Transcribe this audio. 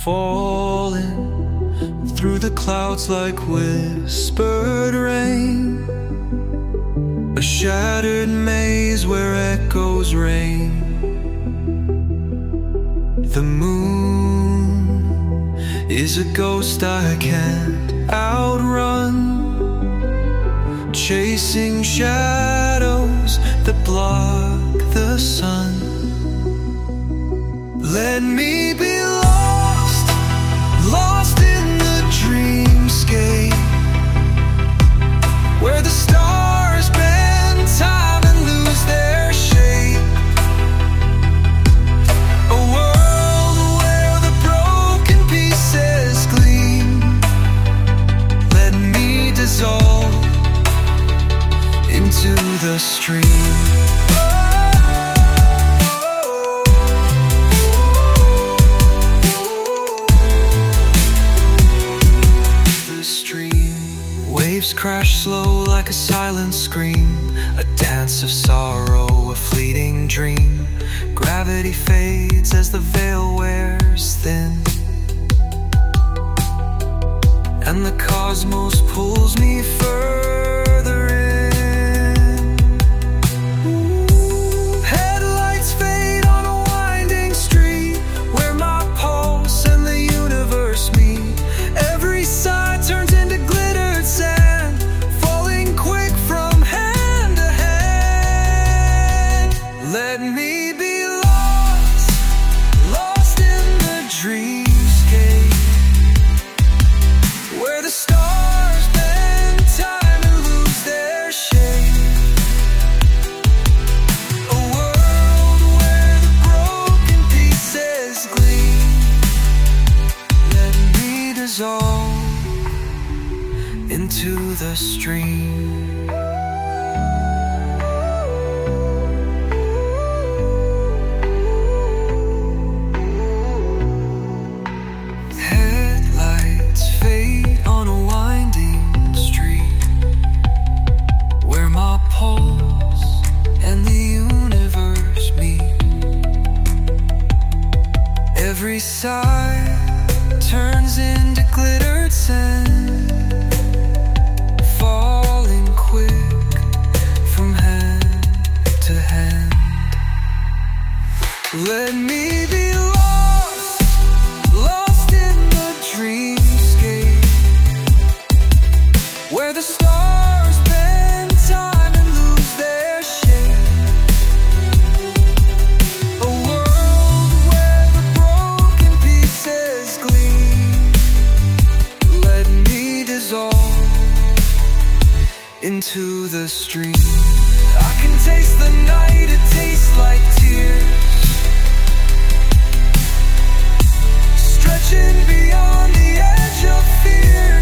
falling through the clouds like whispered rain, a shattered maze where echoes reign. The moon is a ghost I can't outrun, chasing shadows that block the sun. Let me be lost, lost in the dreamscape, where the stars bend time and lose their shape. A world where the broken pieces gleam. Let me dissolve into the stream. Waves crash slow like a silent scream, a dance of sorrow, a fleeting dream. Gravity fades as the veil wears thin, and the cosmos pulls me further in. Headlights fade on a winding street, where my pulse and the universe meet. Every side turns into glittered sand, falling quick from hand to hand. Let me be lost, lost in the dreamscape, where the stars bend time and lose their shape. A world where the broken pieces gleam. Let me dissolve into the stream. Headlights fade on a winding street, where my pulse and the universe meet. Every side turns into glittered sand, falling quick from hand to hand. Let me be lost, lost in the dreamscape, where the stars bend time and lose their shape. A world where the broken pieces gleam. Let me dissolve into the stream. I can taste the night, it tastes like tears, stretching beyond the edge of fear.